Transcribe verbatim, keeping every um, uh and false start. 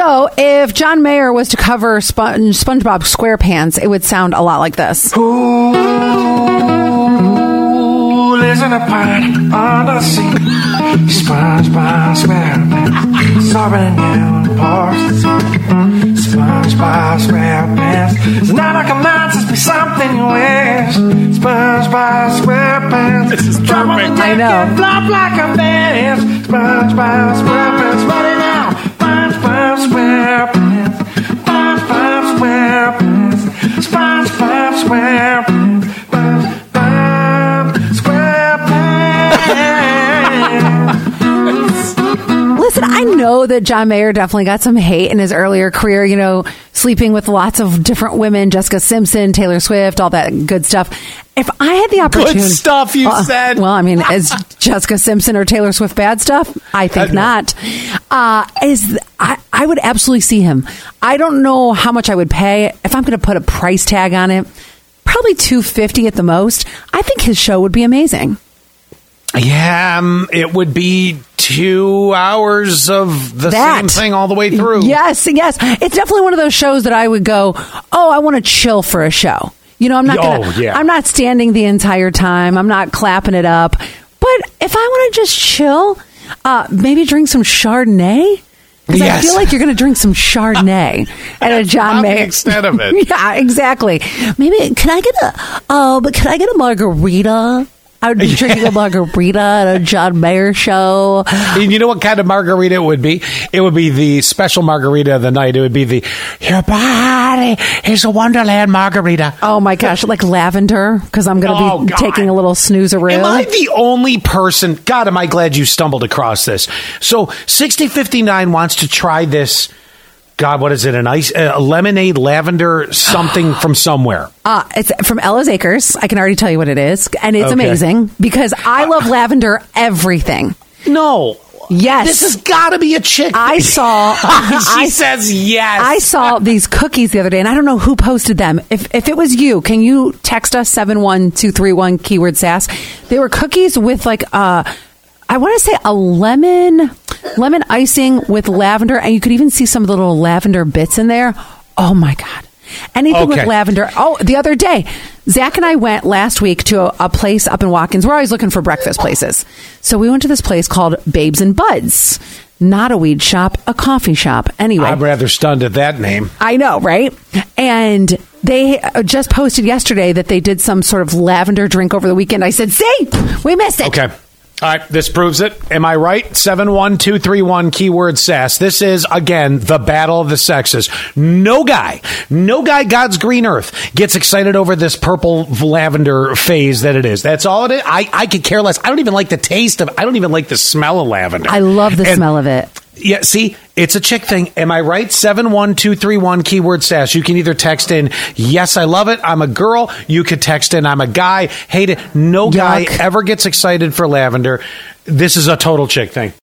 So, if John Mayer was to cover Sponge, SpongeBob SquarePants, it would sound a lot like this. Who lives in a pond on the sea? SpongeBob SquarePants, soaring down the parts. SpongeBob SquarePants, so now I can just be something you wish. SpongeBob SquarePants, this is perfect. I know. Flop like a dance. SpongeBob SquarePants, running out. SpongeBob SquarePants, SpongeBob SquarePants, SpongeBob SquarePants, SpongeBob SquarePants. Listen, I know that John Mayer definitely got some hate in his earlier career, you know, sleeping with lots of different women, Jessica Simpson, Taylor Swift, all that good stuff. If I had the opportunity... Good stuff, you uh, said. Well, I mean, is Jessica Simpson or Taylor Swift bad stuff? I think I not. Uh, is I, I would absolutely see him. I don't know how much I would pay. If I'm going to put a price tag on it, probably two hundred fifty dollars at the most. I think his show would be amazing. Yeah, um, it would be two hours of the that. same thing all the way through. Yes, yes. It's definitely one of those shows that I would go, oh, I want to chill for a show. You know, I'm not gonna, oh, yeah. I'm not standing the entire time. I'm not clapping it up. But if I want to just chill, uh, maybe drink some Chardonnay. Because yes. I feel like you're going to drink some Chardonnay at a John Mayer. Instead of it. Yeah, exactly. Maybe, can I get a, oh, but can I get a margarita? I would be drinking a margarita at a John Mayer show. And you know what kind of margarita it would be? It would be the special margarita of the night. It would be the, your body is a Wonderland margarita. Oh, my gosh. Like lavender, because I'm going to oh, be God. taking a little snooze-a-roo. Am I the only person? God, am I glad you stumbled across this. So sixty fifty-nine wants to try this. God, what is it? An ice, a lemonade, lavender, something from somewhere. Uh, it's from Ella's Acres. I can already tell you what it is. And it's Okay. amazing because I love lavender everything. No. Yes. This has got to be a chick. I saw. she I, says yes. I saw these cookies the other day, and I don't know who posted them. If if it was you, can you text us seven one two three one keyword sass? They were cookies with like uh, I want to say a lemon lemon icing with lavender, and you could even see some of the little lavender bits in there. Oh my God. Anything Okay. with lavender. Oh, the other day, Zach and I went last week to a, a place up in Watkins. We're always looking for breakfast places. So we went to this place called Babes and Buds. Not a weed shop, a coffee shop. Anyway. I'm rather stunned at that name. I know, right? And they just posted yesterday that they did some sort of lavender drink over the weekend. I said, see, we missed it. Okay. All right, this proves it. Am I right? seven one two three one keyword sass. This is, again, the battle of the sexes. No guy, no guy, God's green earth, gets excited over this purple lavender phase that it is. That's all it is. I, I could care less. I don't even like the taste of I don't even like the smell of lavender. I love the And- smell of it. Yeah, see, it's a chick thing. Am I right? seven one two three one keyword sass. You can either text in, yes, I love it, I'm a girl. You could text in, I'm a guy, hate it. No guy Yuck. ever gets excited for lavender. This is a total chick thing.